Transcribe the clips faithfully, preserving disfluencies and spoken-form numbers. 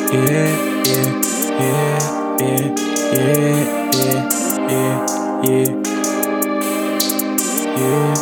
yeah, yeah, yeah, yeah, yeah, yeah, yeah, yeah,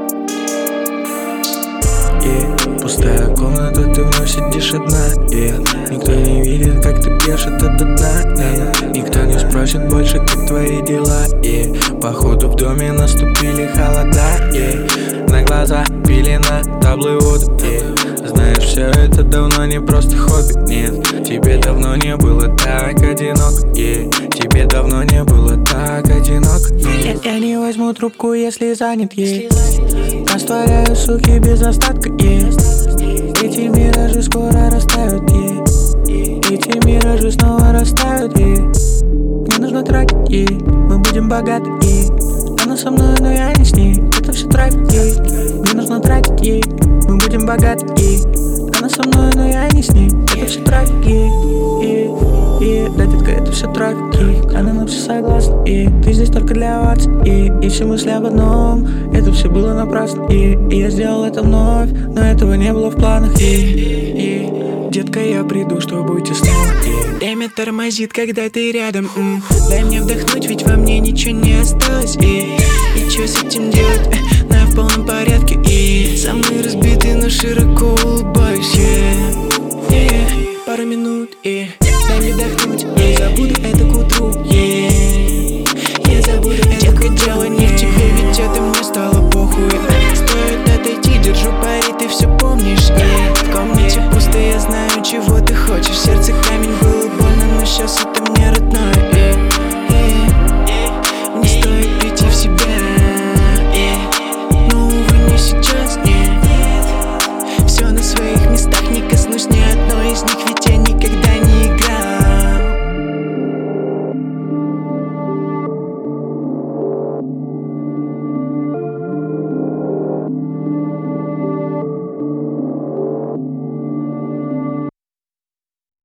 yeah. Пустая комната, ты вновь сидишь одна, yeah. Никто не видит, как ты пьешь это до дна, yeah. Никто не спросит больше, как твои дела, yeah. Походу в доме наступили холода, yeah. На глаза пелена, таблы воды, yeah. Знаешь, все это давно не просто хобби, нет. Тебе давно не было так одиноко, yeah. Тебе давно не было так одиноко, yeah. я, я не возьму трубку, если занят, yeah. Растворяю сухи без остатка, yeah. Эти миражи скоро растают, yeah. Эти миражи снова растают, yeah. Мне нужно тратить, yeah. Мы будем богаты, yeah. Она со мной, но я не с ней. Это все трафик, yeah. Мне нужно тратить, yeah. Мы будем богаты, yeah. Она со мной, но я не с ней. Это все трафик, yeah. Yeah. Yeah. Да, детка, это все трафик, yeah. Она на все согласна, yeah. Ты здесь только для вас, yeah. И все мысли об одном. Это все было напрасно, yeah. И я сделал это вновь, но этого не было в планах, yeah. Yeah. Детка, я приду, чтобы уйти снова, yeah. Время тормозит, когда ты рядом, м. Дай мне вдохнуть, ведь во мне ничего не осталось, и, и чё с этим делать, э, на в полном порядке, и со мной разбитый, но широко улыбаюсь, yeah. Yeah. Пару минут, и дай мне вдохнуть, не забуду